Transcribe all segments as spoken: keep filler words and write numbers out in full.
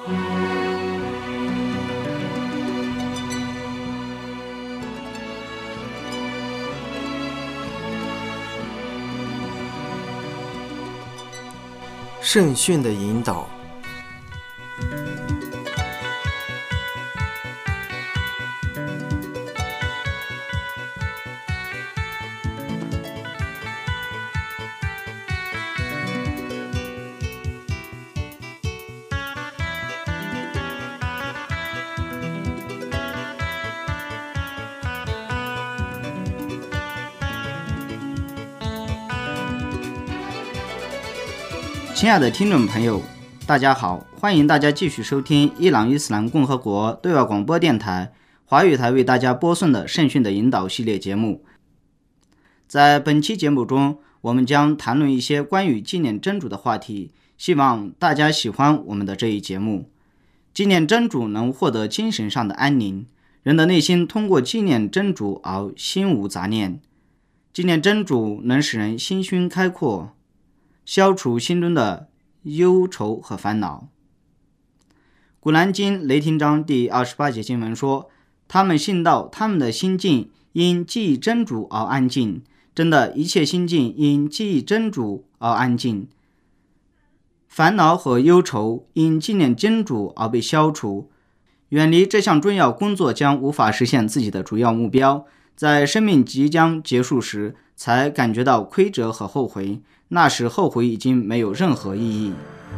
圣训的引导。 亲爱的听众朋友，大家好，欢迎大家继续收听伊朗伊斯兰共和国对外广播电台华语台为大家播送的圣训的引导系列节目。在本期节目中，我们将谈论一些关于纪念真主的话题，希望大家喜欢我们的这一节目。纪念真主能获得精神上的安宁，人的内心通过纪念真主而心无杂念。纪念真主能使人心胸开阔，消除心中的忧愁和烦恼。古兰经雷霆章第二十八节经文说，他们信道，他们的心境因记忆真主而安静，真的一切心境因记忆真主而安静，烦恼和忧愁因纪念真主而被消除。远离这项重要工作将无法实现自己的主要目标，在生命即将结束时才感觉到亏折和后悔，那时后悔已经没有任何意义。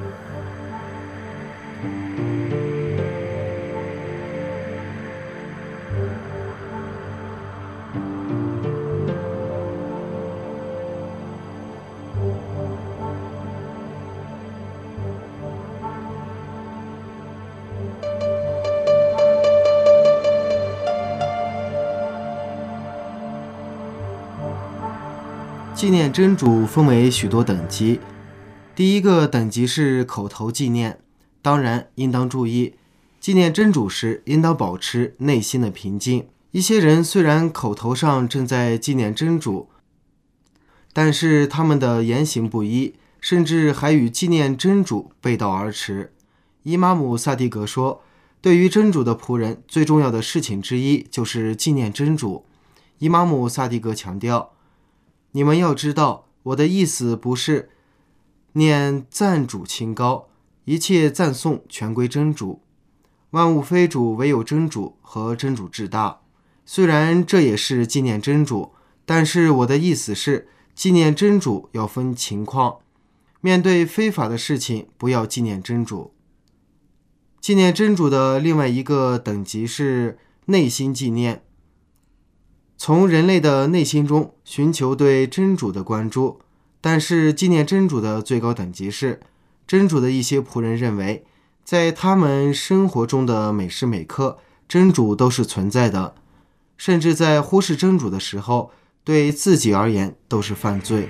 纪念真主分为许多等级，第一个等级是口头纪念，当然应当注意，纪念真主时应当保持内心的平静。一些人虽然口头上正在纪念真主，但是他们的言行不一，甚至还与纪念真主背道而驰。伊玛姆萨迪格说，对于真主的仆人最重要的事情之一就是纪念真主。伊玛姆萨迪格强调，你们要知道，我的意思不是念赞主清高，一切赞颂全归真主，万物非主，唯有真主和真主至大。虽然这也是纪念真主，但是我的意思是，纪念真主要分情况，面对非法的事情不要纪念真主。纪念真主的另外一个等级是内心纪念，从人类的内心中寻求对真主的关注，但是纪念真主的最高等级是，真主的一些仆人认为，在他们生活中的每时每刻，真主都是存在的，甚至在忽视真主的时候，对自己而言都是犯罪。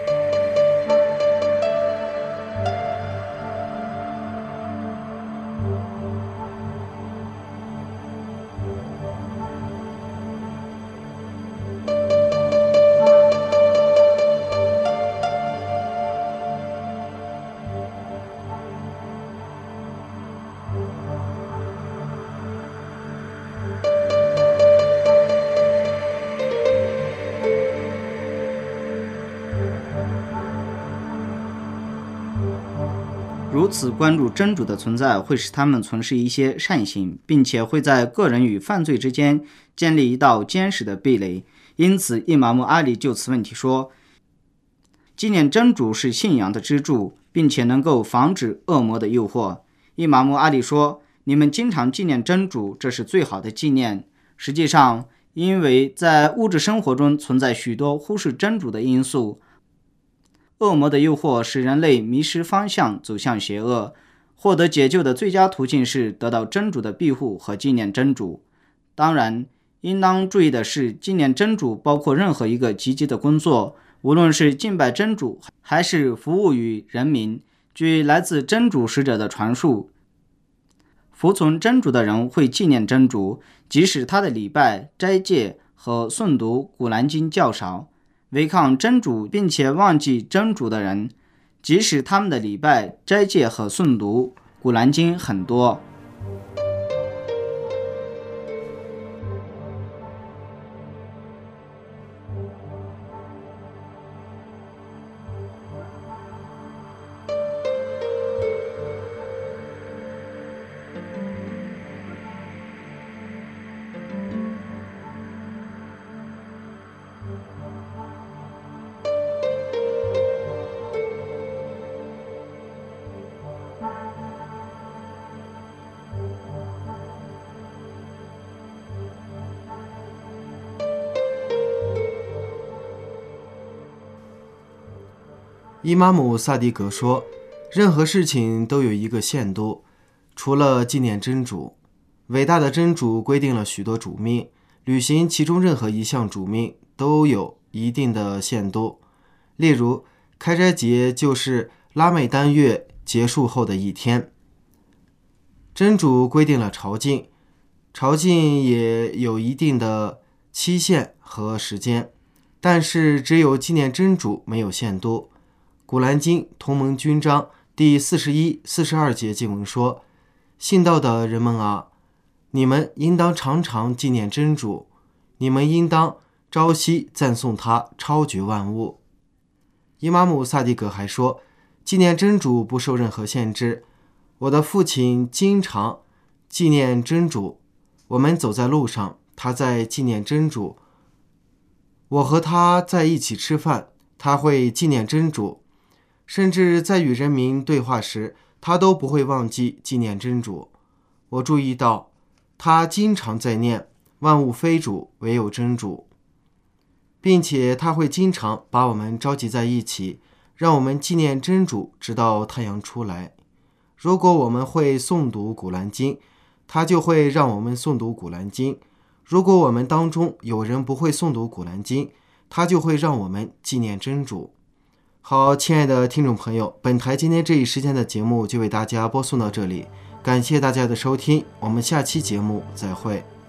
如此关注真主的存在会使他们从事一些善行，并且会在个人与犯罪之间建立一道坚实的壁垒。因此伊玛目阿里就此问题说，纪念真主是信仰的支柱，并且能够防止恶魔的诱惑。伊玛目阿里说，你们经常纪念真主，这是最好的纪念。实际上，因为在物质生活中存在许多忽视真主的因素，恶魔的诱惑使人类迷失方向，走向邪恶。获得解救的最佳途径是得到真主的庇护和纪念真主。当然，应当注意的是，纪念真主包括任何一个积极的工作，无论是敬拜真主还是服务于人民。据来自真主使者的传述，服从真主的人会纪念真主，即使他的礼拜、斋戒和诵读古兰经较少。违抗真主并且忘记真主的人，即使他们的礼拜、斋戒和诵读古兰经很多。 伊玛目萨迪格说，任何事情都有一个限度，除了纪念真主。伟大的真主规定了许多主命，履行其中任何一项主命都有一定的限度。例如，开斋节就是拉美丹月结束后的一天。真主规定了朝觐，朝觐也有一定的期限和时间，但是只有纪念真主没有限度。古兰经同盟军章第四十一、四十二节经文说：信道的人们啊，你们应当常常纪念真主，你们应当朝夕赞颂他超绝万物。伊玛目萨迪格还说，纪念真主不受任何限制。我的父亲经常纪念真主，我们走在路上，他在纪念真主；我和他在一起吃饭，他会纪念真主。甚至在与人民对话时，他都不会忘记纪念真主。我注意到，他经常在念万物非主，唯有真主，并且他会经常把我们召集在一起，让我们纪念真主直到太阳出来。如果我们会诵读古兰经，他就会让我们诵读古兰经；如果我们当中有人不会诵读古兰经，他就会让我们纪念真主。好，亲爱的听众朋友，本台今天这一时间的节目就为大家播送到这里，感谢大家的收听，我们下期节目再会。